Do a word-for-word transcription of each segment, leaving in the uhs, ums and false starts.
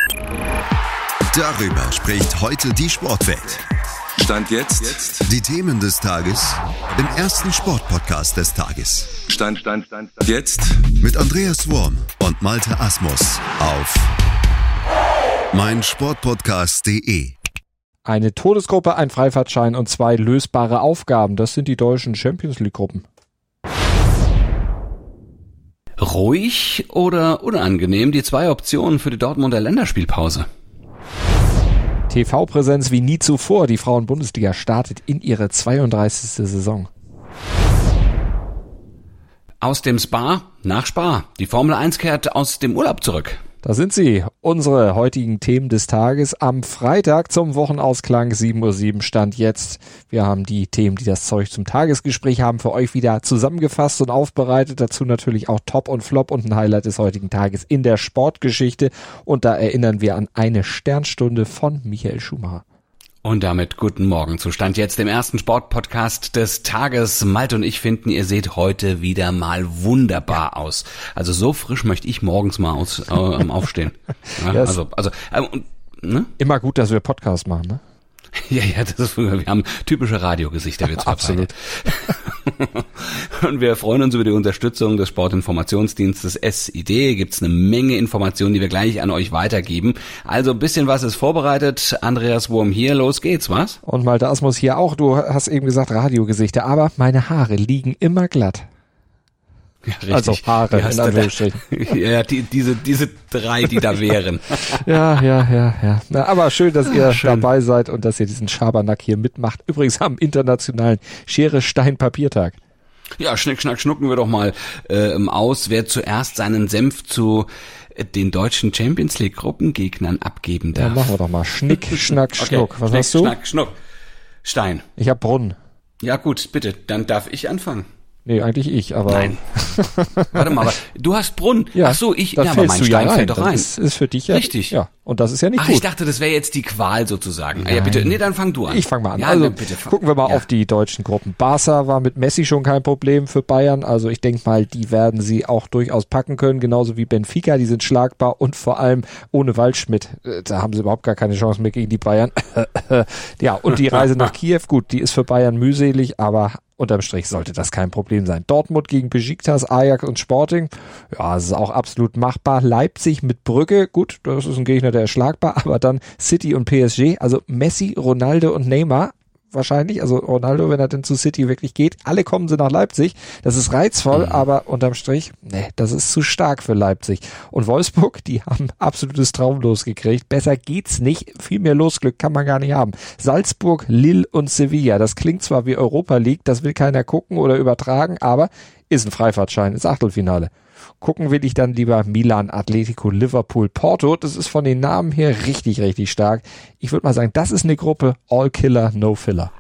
Darüber spricht heute die Sportwelt. Stand jetzt. Die Themen des Tages im ersten Sportpodcast des Tages. Stand, Stand, Stand, Stand. Jetzt. Mit Andreas Worm und Malte Asmus auf meinsportpodcast punkt de. Eine Todesgruppe, ein Freifahrtschein und zwei lösbare Aufgaben. Das sind die deutschen Champions-League-Gruppen. Ruhig oder unangenehm? Die zwei Optionen für die Dortmunder Länderspielpause. T V-Präsenz wie nie zuvor. Die Frauen-Bundesliga startet in ihre zweiunddreißigste Saison. Aus dem Spa nach Spa. Die Formel eins kehrt aus dem Urlaub zurück. Da sind sie, unsere heutigen Themen des Tages am Freitag zum Wochenausklang, sieben Uhr sieben Stand jetzt. Wir haben die Themen, die das Zeug zum Tagesgespräch haben, für euch wieder zusammengefasst und aufbereitet. Dazu natürlich auch Top und Flop und ein Highlight des heutigen Tages in der Sportgeschichte. Und da erinnern wir an eine Sternstunde von Michael Schumacher. Und damit guten Morgen zu Stand jetzt, dem ersten Sportpodcast des Tages. Malte und ich finden, ihr seht heute wieder mal wunderbar aus. Also so frisch möchte ich morgens mal aus, äh, aufstehen. Ja, yes. Also, also äh, ne? Immer gut, dass wir Podcast machen, ne? Ja, ja, das ist, wir haben typische Radiogesichter, wir zwei. Absolut. Und wir freuen uns über die Unterstützung des Sportinformationsdienstes S I D. Gibt's eine Menge Informationen, die wir gleich an euch weitergeben. Also ein bisschen was ist vorbereitet. Andreas Worm hier, los geht's, was? Und Malte Asmus hier auch. Du hast eben gesagt Radiogesichter, aber meine Haare liegen immer glatt. Ja, richtig. Also Haare, in Anführungsstrichen. Ja, die, diese, diese drei, die da wären. Ja, ja, ja, ja. Na, aber schön, dass ihr Ach, schön. dabei seid und dass ihr diesen Schabernack hier mitmacht. Übrigens am internationalen Schere, Stein, Papiertag. Ja, schnick, schnack, schnucken wir doch mal äh, aus, wer zuerst seinen Senf zu äh, den deutschen Champions League Gruppengegnern abgeben darf. Ja, machen wir doch mal. Schnick, schnack, Okay, schnuck. Was schnick, hast du? Schnack, schnuck. Stein. Ich hab Brunnen. Ja gut, bitte, dann darf ich anfangen. Nee, eigentlich ich, aber... Nein. Warte mal, aber du hast Brunnen. Ja, Ach so, ich, da ja, aber mein fällst du ja Stein rein. fällt doch rein. Das ist, ist für dich ja... Richtig. Ja, und das ist ja nicht Ach, gut. ich dachte, das wäre jetzt die Qual sozusagen. Ah, ja, bitte, nee, dann fang du an. Ich fange mal an. Ja, also dann bitte fang. gucken wir mal Ja. auf die deutschen Gruppen. Barca war mit Messi schon kein Problem für Bayern. Also ich denke mal, die werden sie auch durchaus packen können. Genauso wie Benfica, die sind schlagbar. Und vor allem ohne Waldschmidt. Da haben sie überhaupt gar keine Chance mehr gegen die Bayern. Ja, und die Reise nach Kiew, gut, die ist für Bayern mühselig, aber... Unterm Strich sollte das kein Problem sein. Dortmund gegen Besiktas, Ajax und Sporting. Ja, das ist auch absolut machbar. Leipzig mit Brügge. Gut, das ist ein Gegner, der ist schlagbar. Aber dann City und P S G. Also Messi, Ronaldo und Neymar. Wahrscheinlich, also Ronaldo, wenn er denn zu City wirklich geht. Alle kommen sie nach Leipzig. Das ist reizvoll, mhm. aber unterm Strich, nee, das ist zu stark für Leipzig. Und Wolfsburg, die haben absolutes Traumlos gekriegt. Besser geht's nicht. Viel mehr Losglück kann man gar nicht haben. Salzburg, Lille und Sevilla. Das klingt zwar wie Europa League, das will keiner gucken oder übertragen, aber ist ein Freifahrtschein ins Achtelfinale. Gucken will ich dann lieber Milan, Atletico, Liverpool, Porto. Das ist von den Namen her richtig, richtig stark. Ich würde mal sagen, das ist eine Gruppe All Killer, No Filler.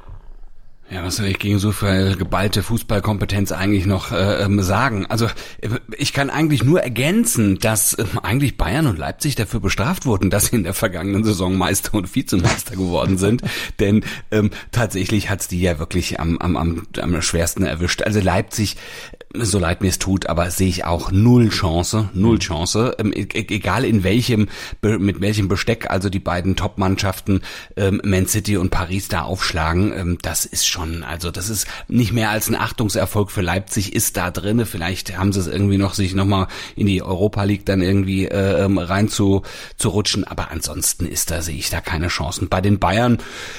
Ja, was soll ich gegen so viel geballte Fußballkompetenz eigentlich noch äh, ähm, sagen? Also ich kann eigentlich nur ergänzen, dass äh, eigentlich Bayern und Leipzig dafür bestraft wurden, dass sie in der vergangenen Saison Meister und Vizemeister geworden sind. Denn ähm, tatsächlich hat's die ja wirklich am, am, am, am schwersten erwischt. Also Leipzig, so leid mir es tut, aber sehe ich auch null Chance, null Chance. Ähm, e- egal in welchem, mit welchem Besteck also die beiden Top-Mannschaften ähm, Man City und Paris da aufschlagen, ähm, das ist schon Also das ist nicht mehr als ein Achtungserfolg für Leipzig, ist da drinne. Vielleicht haben sie es irgendwie noch, sich nochmal in die Europa League dann irgendwie äh, rein zu, zu rutschen. Aber ansonsten ist da, sehe ich da keine Chancen. Bei den Bayern,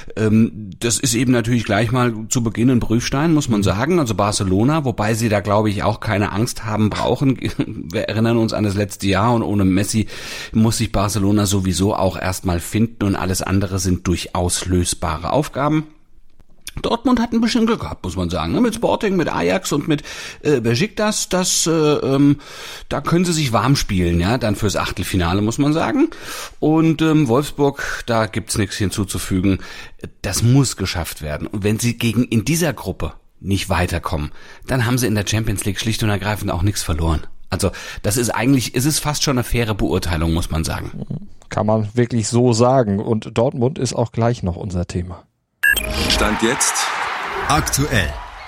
ähm, das ist eben natürlich gleich mal zu Beginn ein Prüfstein, muss man sagen. Also Barcelona, wobei sie da, glaube ich, auch keine Angst haben brauchen. Wir erinnern uns an das letzte Jahr und ohne Messi muss sich Barcelona sowieso auch erstmal finden und alles andere sind durchaus lösbare Aufgaben. Dortmund hat ein bisschen Glück gehabt, muss man sagen, ne? Mit Sporting, mit Ajax und mit äh, Besiktas, das, äh, ähm, da können sie sich warm spielen, ja, dann fürs Achtelfinale, muss man sagen. Und ähm, Wolfsburg, da gibt's nichts hinzuzufügen. Das muss geschafft werden. Und wenn sie gegen in dieser Gruppe nicht weiterkommen, dann haben sie in der Champions League schlicht und ergreifend auch nichts verloren. Also das ist eigentlich, ist es fast schon eine faire Beurteilung, muss man sagen. Kann man wirklich so sagen. Und Dortmund ist auch gleich noch unser Thema. Stand jetzt Aktuell.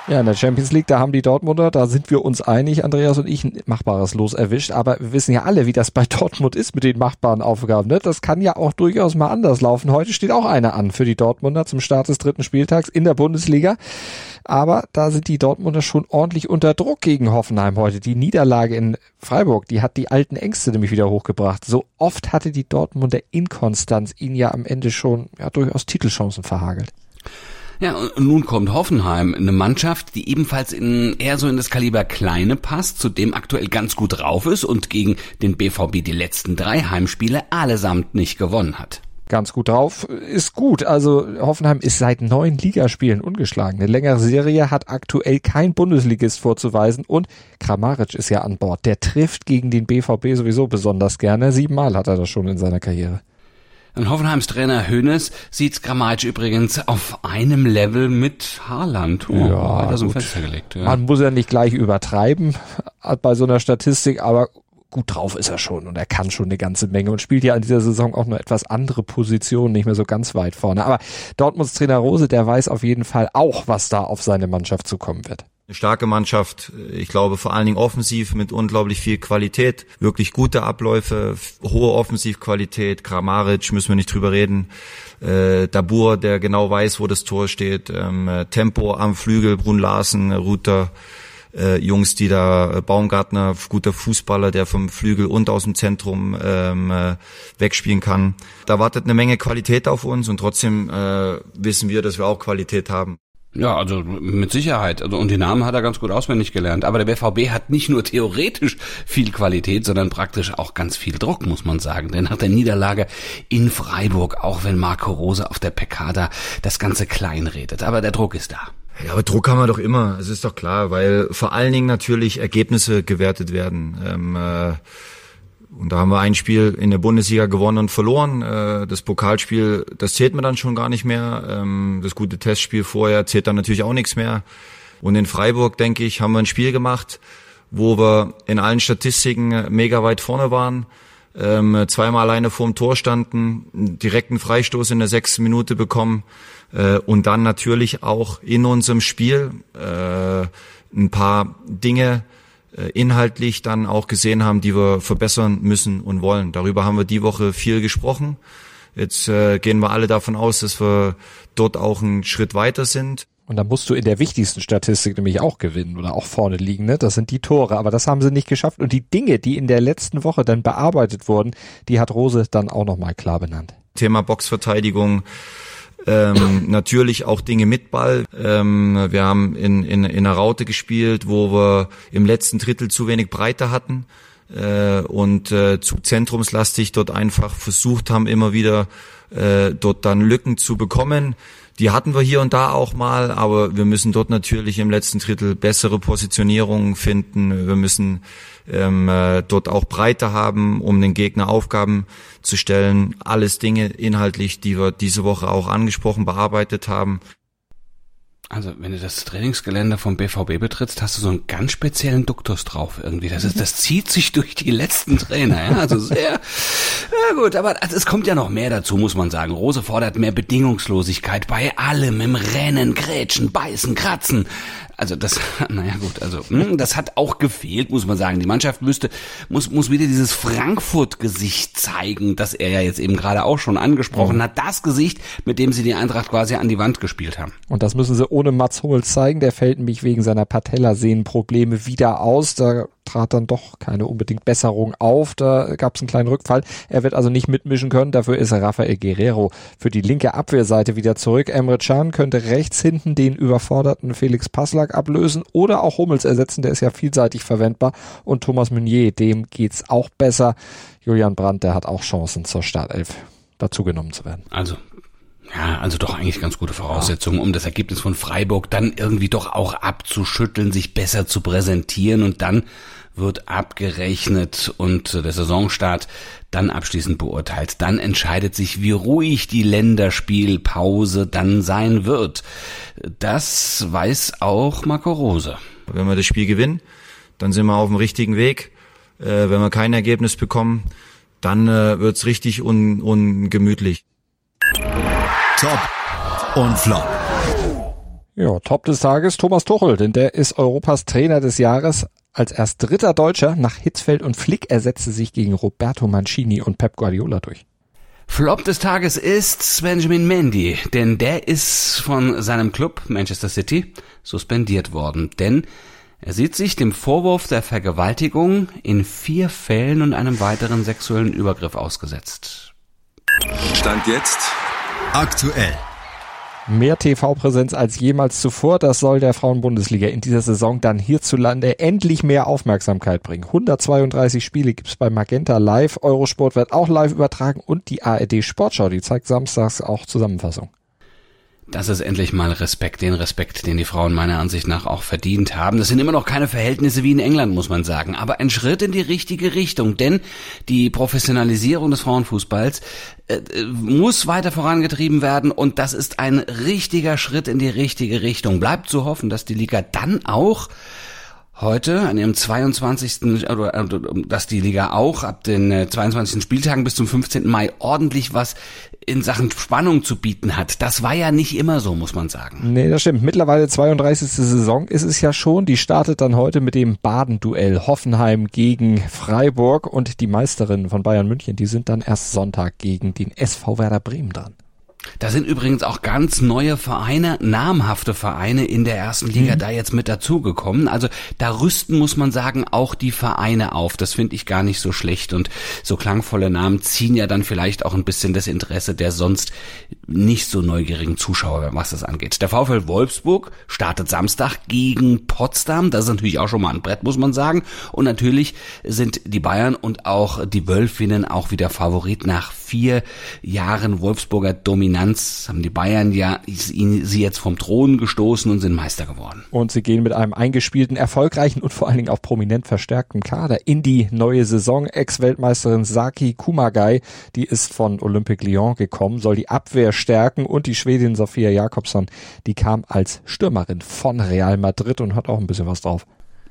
Ja, in der Champions League, da haben die Dortmunder, da sind wir uns einig, Andreas und ich, ein machbares Los erwischt. Aber wir wissen ja alle, wie das bei Dortmund ist mit den machbaren Aufgaben. Ne? Das kann ja auch durchaus mal anders laufen. Heute steht auch eine an für die Dortmunder zum Start des dritten Spieltags in der Bundesliga. Aber da sind die Dortmunder schon ordentlich unter Druck gegen Hoffenheim heute. Die Niederlage in Freiburg, die hat die alten Ängste nämlich wieder hochgebracht. So oft hatte die Dortmunder Inkonstanz ihnen ja am Ende schon ja durchaus Titelchancen verhagelt. Ja, und nun kommt Hoffenheim, eine Mannschaft, die ebenfalls in eher so in das Kaliber Kleine passt, zudem aktuell ganz gut drauf ist und gegen den B V B die letzten drei Heimspiele allesamt nicht gewonnen hat. Ganz gut drauf ist gut. Also Hoffenheim ist seit neun Ligaspielen ungeschlagen. Eine längere Serie hat aktuell kein Bundesligist vorzuweisen und Kramaric ist ja an Bord. Der trifft gegen den B V B sowieso besonders gerne. Siebenmal hat er das schon in seiner Karriere. Und Hoffenheims Trainer Hoeneß sieht Kramaric übrigens auf einem Level mit Haaland. Oh, ja, hat er so ein gut. Fenster gelegt. Ja. Man muss ja nicht gleich übertreiben bei so einer Statistik, aber gut drauf ist er schon und er kann schon eine ganze Menge und spielt ja in dieser Saison auch nur etwas andere Positionen, nicht mehr so ganz weit vorne. Aber Dortmunds Trainer Rose, der weiß auf jeden Fall auch, was da auf seine Mannschaft zukommen wird. Eine starke Mannschaft, ich glaube vor allen Dingen offensiv mit unglaublich viel Qualität, wirklich gute Abläufe, hohe Offensivqualität, Kramaric, müssen wir nicht drüber reden, äh, Dabur, der genau weiß, wo das Tor steht, ähm, Tempo am Flügel, Brun Larsen, Ruther, äh, Jungs, die da, Baumgartner, guter Fußballer, der vom Flügel und aus dem Zentrum ähm, äh, wegspielen kann. Da wartet eine Menge Qualität auf uns und trotzdem äh, wissen wir, dass wir auch Qualität haben. Ja, also mit Sicherheit. Also und die Namen hat er ganz gut auswendig gelernt. Aber der B V B hat nicht nur theoretisch viel Qualität, sondern praktisch auch ganz viel Druck, muss man sagen. Denn nach der Niederlage in Freiburg, auch wenn Marco Rose auf der P K da das Ganze kleinredet. Aber der Druck ist da. Ja, aber Druck haben wir doch immer. Es ist doch klar, weil vor allen Dingen natürlich Ergebnisse gewertet werden. Ähm, äh, Und da haben wir ein Spiel in der Bundesliga gewonnen und verloren. Das Pokalspiel, das zählt mir dann schon gar nicht mehr. Das gute Testspiel vorher zählt dann natürlich auch nichts mehr. Und in Freiburg, denke ich, haben wir ein Spiel gemacht, wo wir in allen Statistiken mega weit vorne waren. Zweimal alleine vorm Tor standen, einen direkten Freistoß in der sechsten Minute bekommen. Und dann natürlich auch in unserem Spiel ein paar Dinge inhaltlich dann auch gesehen haben, die wir verbessern müssen und wollen. Darüber haben wir die Woche viel gesprochen. Jetzt äh, gehen wir alle davon aus, dass wir dort auch einen Schritt weiter sind. Und dann musst du in der wichtigsten Statistik nämlich auch gewinnen oder auch vorne liegen, ne? Das sind die Tore, aber das haben sie nicht geschafft. Und die Dinge, die in der letzten Woche dann bearbeitet wurden, die hat Rose dann auch nochmal klar benannt. Thema Boxverteidigung. Ähm, natürlich auch Dinge mit Ball. Ähm, wir haben in, in, in einer Raute gespielt, wo wir im letzten Drittel zu wenig Breite hatten äh, und äh, zu zentrumslastig dort einfach versucht haben, immer wieder äh, dort dann Lücken zu bekommen. Die hatten wir hier und da auch mal, aber wir müssen dort natürlich im letzten Drittel bessere Positionierungen finden. Wir müssen ähm, äh, dort auch Breite haben, um den Gegner Aufgaben zu stellen. Alles Dinge inhaltlich, die wir diese Woche auch angesprochen, bearbeitet haben. Also, wenn du das Trainingsgelände vom B V B betrittst, hast du so einen ganz speziellen Duktus drauf irgendwie. Das ist, das zieht sich durch die letzten Trainer, ja. Also sehr, ja gut, aber also es kommt ja noch mehr dazu, muss man sagen. Rose fordert mehr Bedingungslosigkeit bei allem, im Rennen, Grätschen, Beißen, Kratzen. Also das, naja gut, also mh, das hat auch gefehlt, muss man sagen. Die Mannschaft müsste, muss, muss wieder dieses Frankfurt-Gesicht zeigen, das er ja jetzt eben gerade auch schon angesprochen mhm. hat. Das Gesicht, mit dem sie die Eintracht quasi an die Wand gespielt haben. Und das müssen sie ohne Mats Hummels zeigen. Der fällt nämlich wegen seiner Patellasehnenprobleme wieder aus. Da trat dann doch keine unbedingt Besserung auf. Da gab es einen kleinen Rückfall. Er wird also nicht mitmischen können. Dafür ist Rafael Guerrero für die linke Abwehrseite wieder zurück. Emre Can könnte rechts hinten den überforderten Felix Passlack ablösen oder auch Hummels ersetzen. Der ist ja vielseitig verwendbar. Und Thomas Meunier, dem geht's auch besser. Julian Brandt, der hat auch Chancen zur Startelf dazugenommen zu werden. Also Ja, also doch eigentlich ganz gute Voraussetzungen, um das Ergebnis von Freiburg dann irgendwie doch auch abzuschütteln, sich besser zu präsentieren und dann wird abgerechnet und der Saisonstart dann abschließend beurteilt. Dann entscheidet sich, wie ruhig die Länderspielpause dann sein wird. Das weiß auch Marco Rose. Wenn wir das Spiel gewinnen, dann sind wir auf dem richtigen Weg. Äh, wenn wir kein Ergebnis bekommen, dann äh, wird's richtig un- ungemütlich. Top und Flop. Ja, Top des Tages Thomas Tuchel, denn der ist Europas Trainer des Jahres. Als erst dritter Deutscher nach Hitzfeld und Flick ersetzte sich gegen Roberto Mancini und Pep Guardiola durch. Flop des Tages ist Benjamin Mendy, denn der ist von seinem Club Manchester City suspendiert worden, denn er sieht sich dem Vorwurf der Vergewaltigung in vier Fällen und einem weiteren sexuellen Übergriff ausgesetzt. Stand jetzt aktuell. Mehr T V-Präsenz als jemals zuvor, das soll der Frauenbundesliga in dieser Saison dann hierzulande endlich mehr Aufmerksamkeit bringen. hundertzweiunddreißig Spiele gibt's bei Magenta Live, Eurosport wird auch live übertragen und die A R D Sportschau, die zeigt samstags auch Zusammenfassung. Das ist endlich mal Respekt, den Respekt, den die Frauen meiner Ansicht nach auch verdient haben. Das sind immer noch keine Verhältnisse wie in England, muss man sagen, aber ein Schritt in die richtige Richtung, denn die Professionalisierung des Frauenfußballs äh, muss weiter vorangetrieben werden und das ist ein richtiger Schritt in die richtige Richtung. Bleibt zu hoffen, dass die Liga dann auch heute, an ihrem zweiundzwanzigsten oder dass die Liga auch ab den zweiundzwanzigsten Spieltagen bis zum fünfzehnten Mai ordentlich was in Sachen Spannung zu bieten hat. Das war ja nicht immer so, muss man sagen. Nee, das stimmt. Mittlerweile zweiunddreißigste Saison ist es ja schon. Die startet dann heute mit dem Baden-Duell Hoffenheim gegen Freiburg und die Meisterinnen von Bayern München, die sind dann erst Sonntag gegen den S V Werder Bremen dran. Da sind übrigens auch ganz neue Vereine, namhafte Vereine in der ersten Liga mhm. da jetzt mit dazugekommen. Also da rüsten, muss man sagen, auch die Vereine auf. Das finde ich gar nicht so schlecht und so klangvolle Namen ziehen ja dann vielleicht auch ein bisschen das Interesse der sonst nicht so neugierigen Zuschauer, was das angeht. Der VfL Wolfsburg startet Samstag gegen Potsdam. Das ist natürlich auch schon mal ein Brett, muss man sagen. Und natürlich sind die Bayern und auch die Wölfinnen auch wieder Favorit nach vier Jahren Wolfsburger Dominanz. Haben die Bayern ja sie jetzt vom Thron gestoßen und sind Meister geworden. Und sie gehen mit einem eingespielten, erfolgreichen und vor allen Dingen auch prominent verstärkten Kader in die neue Saison. Ex-Weltmeisterin Saki Kumagai, die ist von Olympique Lyon gekommen, soll die Abwehr stärken und die Schwedin Sofia Jakobsson, die kam als Stürmerin von Real Madrid und hat auch ein bisschen was drauf.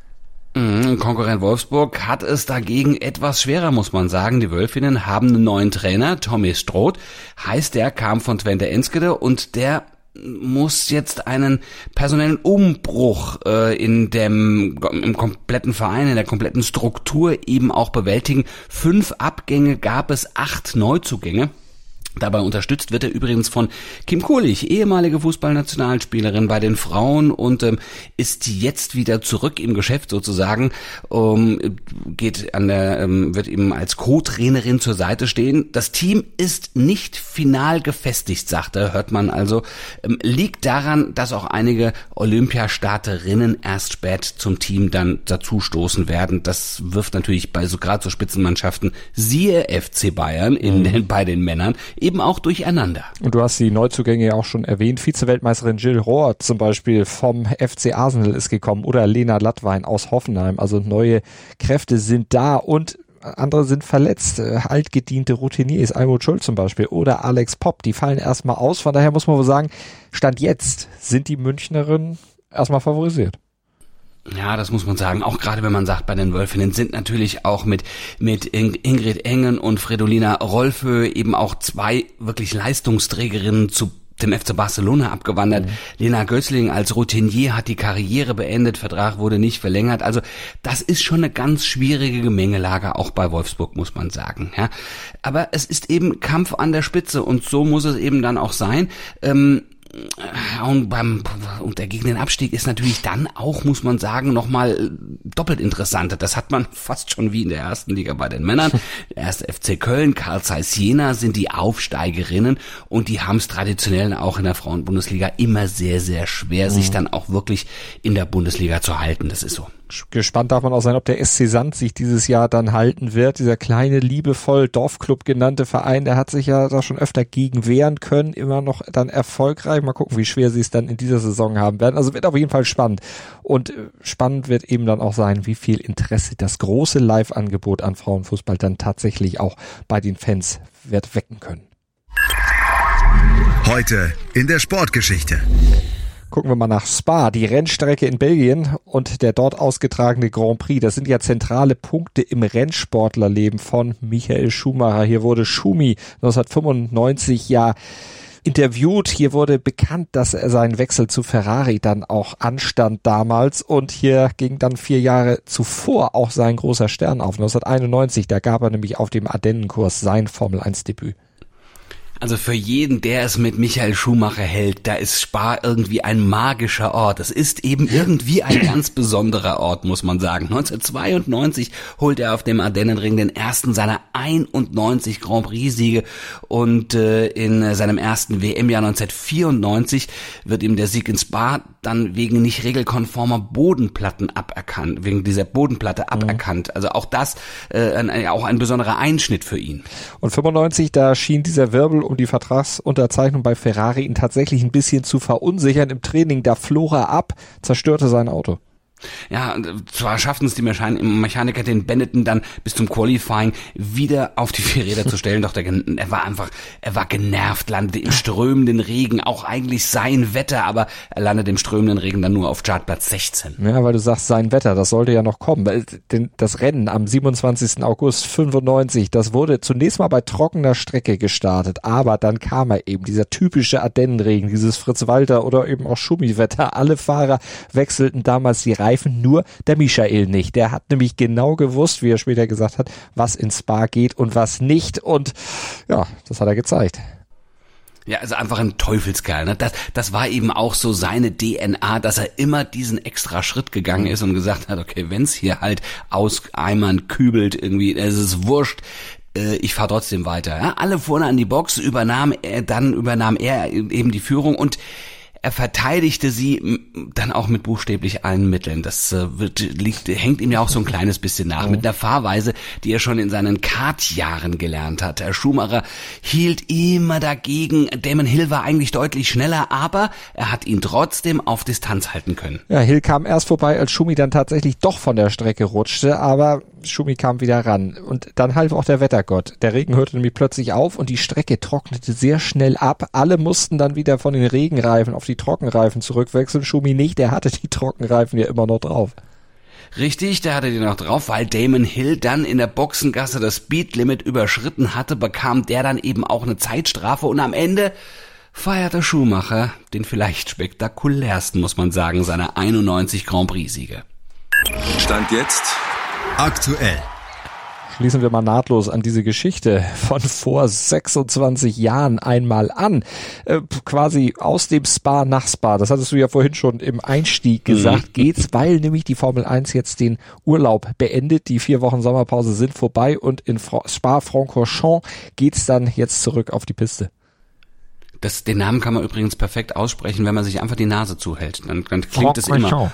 Konkurrent Wolfsburg hat es dagegen etwas schwerer, muss man sagen. Die Wölfinnen haben einen neuen Trainer, Tommy Stroth, heißt der, kam von Twente Enschede und der muss jetzt einen personellen Umbruch äh, in dem im kompletten Verein, in der kompletten Struktur eben auch bewältigen. Fünf Abgänge gab es, acht Neuzugänge. Dabei unterstützt wird er übrigens von Kim Kohlich, ehemalige Fußballnationalspielerin bei den Frauen und ähm, ist jetzt wieder zurück im Geschäft sozusagen, ähm, geht an der, ähm, wird ihm als Co-Trainerin zur Seite stehen. Das Team ist nicht final gefestigt, sagt er, hört man also. Ähm, liegt daran, dass auch einige Olympiastarterinnen erst spät zum Team dann dazustoßen werden. Das wirft natürlich bei so gerade so Spitzenmannschaften, siehe F C Bayern in den, bei den Männern, eben auch durcheinander. Und du hast die Neuzugänge ja auch schon erwähnt. Vize-Weltmeisterin Jill Rohr zum Beispiel vom F C Arsenal ist gekommen oder Lena Lattwein aus Hoffenheim. Also neue Kräfte sind da und andere sind verletzt. Altgediente Routiniers, Almut Schuld zum Beispiel oder Alex Popp, die fallen erstmal aus. Von daher muss man wohl sagen, Stand jetzt sind die Münchnerinnen erstmal favorisiert. Ja, das muss man sagen. Auch gerade wenn man sagt, bei den Wölfinnen sind natürlich auch mit mit Ingrid Engen und Fridolina Rolfö eben auch zwei wirklich Leistungsträgerinnen zu dem F C Barcelona abgewandert. Mhm. Lena Gößling als Routinier hat die Karriere beendet, Vertrag wurde nicht verlängert. Also das ist schon eine ganz schwierige Gemengelage, auch bei Wolfsburg, muss man sagen. Ja, aber es ist eben Kampf an der Spitze und so muss es eben dann auch sein. Ähm, Und beim und der gegen den Abstieg ist natürlich dann auch, muss man sagen, nochmal doppelt interessant. Das hat man fast schon wie in der ersten Liga bei den Männern. Der erste F C Köln, Carl Zeiss Jena sind die Aufsteigerinnen und die haben es traditionell auch in der Frauenbundesliga immer sehr, sehr schwer, mhm. sich dann auch wirklich in der Bundesliga zu halten. Das ist so. Gespannt darf man auch sein, ob der S C Sand sich dieses Jahr dann halten wird. Dieser kleine, liebevoll Dorfclub genannte Verein, der hat sich ja da schon öfter gegen wehren können, immer noch dann erfolgreich. Mal gucken, wie schwer sie es dann in dieser Saison haben werden. Also wird auf jeden Fall spannend. Und spannend wird eben dann auch sein, wie viel Interesse das große Live-Angebot an Frauenfußball dann tatsächlich auch bei den Fans wird wecken können. Heute in der Sportgeschichte. Gucken wir mal nach Spa, die Rennstrecke in Belgien und der dort ausgetragene Grand Prix. Das sind ja zentrale Punkte im Rennsportlerleben von Michael Schumacher. Hier wurde Schumi neunzehnhundertfünfundneunzig ja interviewt. Hier wurde bekannt, dass er seinen Wechsel zu Ferrari dann auch anstand damals und hier ging dann vier Jahre zuvor auch sein großer Stern auf. neunzehnhunderteinundneunzig, da gab er nämlich auf dem Ardennenkurs sein Formel eins Debüt. Also für jeden, der es mit Michael Schumacher hält, da ist Spa irgendwie ein magischer Ort. Es ist eben irgendwie ein ganz besonderer Ort, muss man sagen. neunzehnhundertzweiundneunzig holt er auf dem Ardennenring den ersten seiner einundneunzig Grand Prix-Siege und äh, in seinem ersten W M-Jahr neunzehnhundertvierundneunzig wird ihm der Sieg in Spa dann wegen nicht regelkonformer Bodenplatten aberkannt, wegen dieser Bodenplatte aberkannt. Also auch das, äh, ein, auch ein besonderer Einschnitt für ihn. Und fünfundneunzig, da schien dieser Wirbel um die Vertragsunterzeichnung bei Ferrari ihn tatsächlich ein bisschen zu verunsichern im Training. Da floh er ab, zerstörte sein Auto. Ja, zwar schafften es die Mechaniker, den Benetton dann bis zum Qualifying wieder auf die vier Räder zu stellen, doch der, er war einfach, er war genervt, landete im strömenden Regen, auch eigentlich sein Wetter, aber er landete im strömenden Regen dann nur auf Chartplatz sechzehn. Ja, weil du sagst, sein Wetter, das sollte ja noch kommen. Das Rennen am siebenundzwanzigsten August fünfundneunzig, das wurde zunächst mal bei trockener Strecke gestartet, aber dann kam er eben, dieser typische Ardennenregen, dieses Fritz-Walter oder eben auch Schumi-Wetter. Alle Fahrer wechselten damals die Reifen, nur der Michael nicht. Der hat nämlich genau gewusst, wie er später gesagt hat, was in Spa geht und was nicht. Und ja, das hat er gezeigt. Ja, also einfach ein Teufelskerl. Ne? Das, das war eben auch so seine D N A, dass er immer diesen extra Schritt gegangen ist und gesagt hat, okay, wenn's hier halt aus Eimern kübelt, irgendwie, es ist wurscht. Ich fahre trotzdem weiter. Ja? Alle vorne an die Box, übernahm er, dann übernahm er eben die Führung und er verteidigte sie dann auch mit buchstäblich allen Mitteln. Das äh, wird, liegt, hängt ihm ja auch so ein kleines bisschen nach. Mit einer Fahrweise, die er schon in seinen Kartjahren gelernt hat. Herr Schumacher hielt immer dagegen. Damon Hill war eigentlich deutlich schneller, aber er hat ihn trotzdem auf Distanz halten können. Ja, Hill kam erst vorbei, als Schumi dann tatsächlich doch von der Strecke rutschte, aber Schumi kam wieder ran. Und dann half auch der Wettergott. Der Regen hörte nämlich plötzlich auf und die Strecke trocknete sehr schnell ab. Alle mussten dann wieder von den Regenreifen auf die Trockenreifen zurückwechseln. Schumi nicht, der hatte die Trockenreifen ja immer noch drauf. Richtig, der hatte die noch drauf, weil Damon Hill dann in der Boxengasse das Speedlimit überschritten hatte, bekam der dann eben auch eine Zeitstrafe und am Ende feierte Schumacher den vielleicht spektakulärsten, muss man sagen, seiner einundneunzig Grand Prix-Siege. Stand jetzt aktuell. Schließen wir mal nahtlos an diese Geschichte von vor sechsundzwanzig Jahren einmal an. Äh, quasi aus dem Spa nach Spa. Das hattest du ja vorhin schon im Einstieg gesagt. Mhm. Geht's, weil nämlich die Formel eins jetzt den Urlaub beendet. Die vier Wochen Sommerpause sind vorbei und in Spa-Francorchamps geht's dann jetzt zurück auf die Piste. Das, den Namen kann man übrigens perfekt aussprechen, wenn man sich einfach die Nase zuhält. Dann, dann klingt es immer.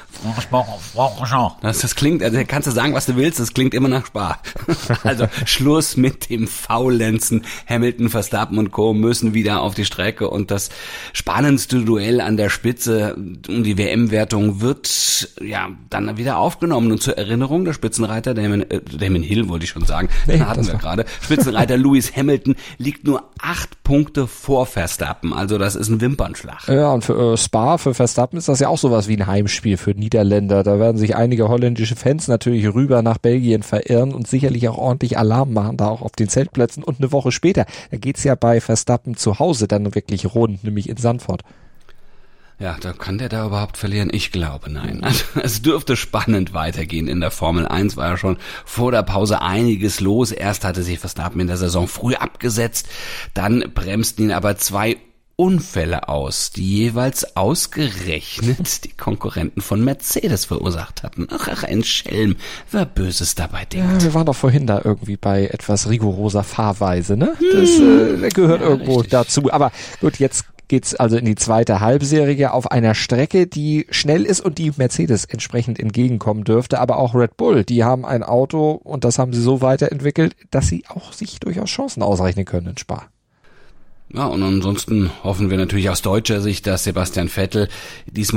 Das, das klingt, also kannst du sagen, was du willst, das klingt immer nach Spa. Also Schluss mit dem Faulenzen. Hamilton, Verstappen und Co. müssen wieder auf die Strecke und das spannendste Duell an der Spitze um die W M-Wertung wird ja dann wieder aufgenommen. Und zur Erinnerung, der Spitzenreiter Damon, äh, Damon Hill wollte ich schon sagen, nee, den hatten wir gerade. Spitzenreiter Lewis Hamilton liegt nur acht Punkte vor Verstappen. Also das ist ein Wimpernschlag. Ja, und für äh, Spa, für Verstappen ist das ja auch sowas wie ein Heimspiel für Niederländer. Da werden sich einige holländische Fans natürlich rüber nach Belgien verirren und sicherlich auch ordentlich Alarm machen, da auch auf den Zeltplätzen. Und eine Woche später, da geht's ja bei Verstappen zu Hause dann wirklich rund, nämlich in Sandford. Ja, da kann der da überhaupt verlieren? Ich glaube, nein. Also, es dürfte spannend weitergehen in der Formel eins, war ja schon vor der Pause einiges los. Erst hatte sich Verstappen in der Saison früh abgesetzt, dann bremsten ihn aber zwei Unfälle aus, die jeweils ausgerechnet die Konkurrenten von Mercedes verursacht hatten. Ach, ach, ein Schelm, wer Böses dabei denkt. Ja, wir waren doch vorhin da irgendwie bei etwas rigoroser Fahrweise, ne? Das äh, gehört ja, irgendwo richtig dazu. Aber gut, jetzt geht's also in die zweite Halbserie auf einer Strecke, die schnell ist und die Mercedes entsprechend entgegenkommen dürfte, aber auch Red Bull, die haben ein Auto und das haben sie so weiterentwickelt, dass sie auch sich durchaus Chancen ausrechnen können in Spa. Ja, und ansonsten hoffen wir natürlich aus deutscher Sicht, dass Sebastian Vettel diesmal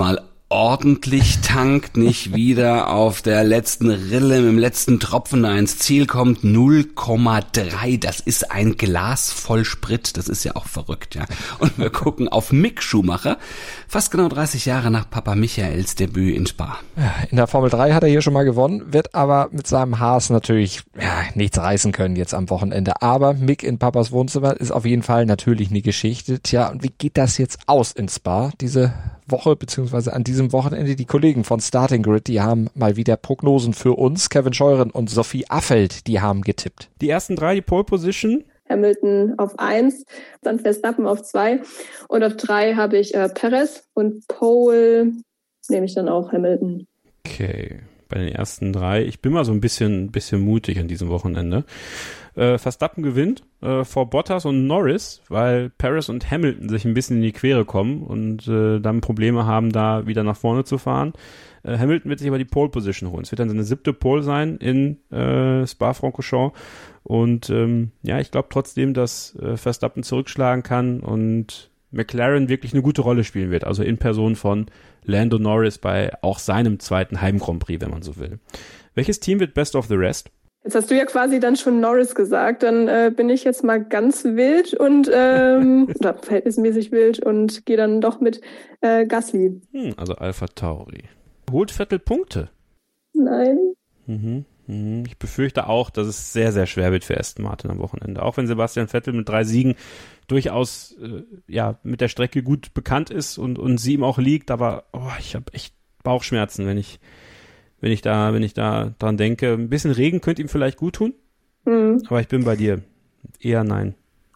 ordentlich tankt, nicht wieder auf der letzten Rille mit dem letzten Tropfen da ins Ziel kommt. null Komma drei, das ist ein Glas voll Sprit, das ist ja auch verrückt, ja. Und wir gucken auf Mick Schumacher, fast genau dreißig Jahre nach Papa Michaels Debüt in Spa. In der Formel drei hat er hier schon mal gewonnen, wird aber mit seinem Haas natürlich ja, nichts reißen können jetzt am Wochenende. Aber Mick in Papas Wohnzimmer ist auf jeden Fall natürlich eine Geschichte. Tja, und wie geht das jetzt aus in Spa diese Woche, beziehungsweise an diesem Wochenende? Die Kollegen von Starting Grid, die haben mal wieder Prognosen für uns. Kevin Scheuren und Sophie Affelt, die haben getippt. Die ersten drei, die Pole Position. Hamilton auf eins, dann Verstappen auf zwei und auf drei habe ich äh, Perez und Pole nehme ich dann auch Hamilton. Okay, bei den ersten drei. Ich bin mal so ein bisschen, bisschen mutig an diesem Wochenende. Äh, Verstappen gewinnt äh, vor Bottas und Norris, weil Perez und Hamilton sich ein bisschen in die Quere kommen und äh, dann Probleme haben, da wieder nach vorne zu fahren. Äh, Hamilton wird sich aber die Pole Position holen. Es wird dann seine siebte Pole sein in äh, Spa-Francorchamps. Und ähm, ja, ich glaube trotzdem, dass äh, Verstappen zurückschlagen kann und McLaren wirklich eine gute Rolle spielen wird. Also in Person von Lando Norris bei auch seinem zweiten Heim-Grand Prix, wenn man so will. Welches Team wird Best of the Rest? Jetzt hast du ja quasi dann schon Norris gesagt, dann äh, bin ich jetzt mal ganz wild und ähm, oder verhältnismäßig wild und gehe dann doch mit äh, Gasly. Hm, also Alpha Tauri. Holt Vettel Punkte? Nein. Mhm, mhm. Ich befürchte auch, dass es sehr, sehr schwer wird für Aston Martin am Wochenende. Auch wenn Sebastian Vettel mit drei Siegen durchaus äh, ja mit der Strecke gut bekannt ist und, und sie ihm auch liegt, aber oh, ich habe echt Bauchschmerzen, wenn ich wenn ich da, wenn ich da dran denke. Ein bisschen Regen könnte ihm vielleicht gut tun, mhm. aber ich bin bei dir. Eher nein.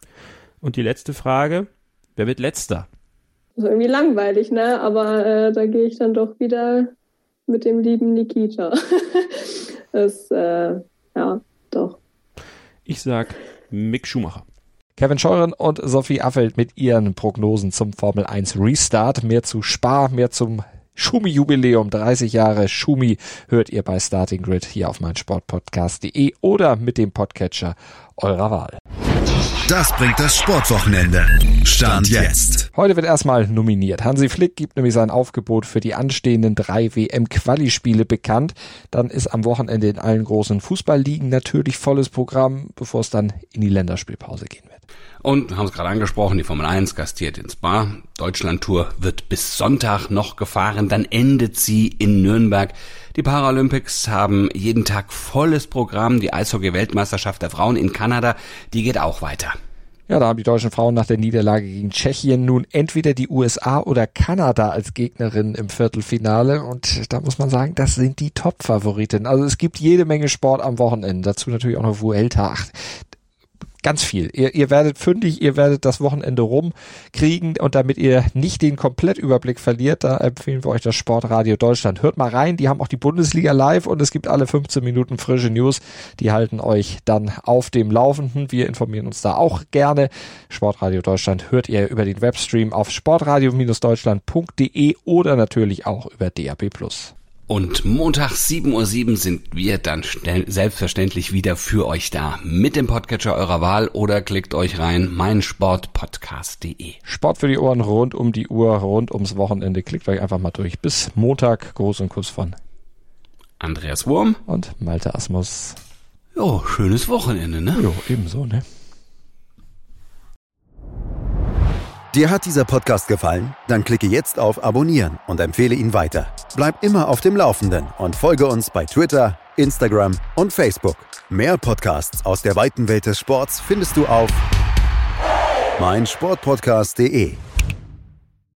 Und die letzte Frage, wer wird Letzter? Also irgendwie langweilig, ne? Aber äh, da gehe ich dann doch wieder mit dem lieben Nikita. das, äh, ja, doch. Ich sag Mick Schumacher. Kevin Scheuren und Sophie Affelt mit ihren Prognosen zum Formel eins Restart. Mehr zu Spa, mehr zum Schumi-Jubiläum, dreißig Jahre Schumi, hört ihr bei Starting Grid hier auf meinsportpodcast punkt de oder mit dem Podcatcher eurer Wahl. Das bringt das Sportwochenende. Stand jetzt. Heute wird erstmal nominiert. Hansi Flick gibt nämlich sein Aufgebot für die anstehenden drei W M-Quali-Spiele bekannt. Dann ist am Wochenende in allen großen Fußballligen natürlich volles Programm, bevor es dann in die Länderspielpause gehen wird. Und wir haben es gerade angesprochen, die Formel eins gastiert in Spa. Deutschlandtour wird bis Sonntag noch gefahren, dann endet sie in Nürnberg. Die Paralympics haben jeden Tag volles Programm. Die Eishockey-Weltmeisterschaft der Frauen in Kanada, die geht auch weiter. Ja, da haben die deutschen Frauen nach der Niederlage gegen Tschechien nun entweder die U S A oder Kanada als Gegnerin im Viertelfinale. Und da muss man sagen, das sind die Top-Favoriten. Also es gibt jede Menge Sport am Wochenende. Dazu natürlich auch noch Vuelta. Ach, ganz viel. Ihr, ihr werdet fündig, ihr werdet das Wochenende rumkriegen und damit ihr nicht den Komplettüberblick verliert, da empfehlen wir euch das Sportradio Deutschland. Hört mal rein, die haben auch die Bundesliga live und es gibt alle fünfzehn Minuten frische News. Die halten euch dann auf dem Laufenden. Wir informieren uns da auch gerne. Sportradio Deutschland hört ihr über den Webstream auf sportradio Deutschland punkt de oder natürlich auch über D A B plus. Und Montag sieben Uhr sieben sind wir dann schnell, selbstverständlich wieder für euch da mit dem Podcatcher eurer Wahl oder klickt euch rein meinsportpodcast punkt de. Sport für die Ohren rund um die Uhr, rund ums Wochenende. Klickt euch einfach mal durch. Bis Montag. Gruß und Kuss von Andreas Wurm und Malte Asmus. Jo, schönes Wochenende, ne? Jo, ebenso, ne? Dir hat dieser Podcast gefallen? Dann klicke jetzt auf Abonnieren und empfehle ihn weiter. Bleib immer auf dem Laufenden und folge uns bei Twitter, Instagram und Facebook. Mehr Podcasts aus der weiten Welt des Sports findest du auf meinsportpodcast punkt de.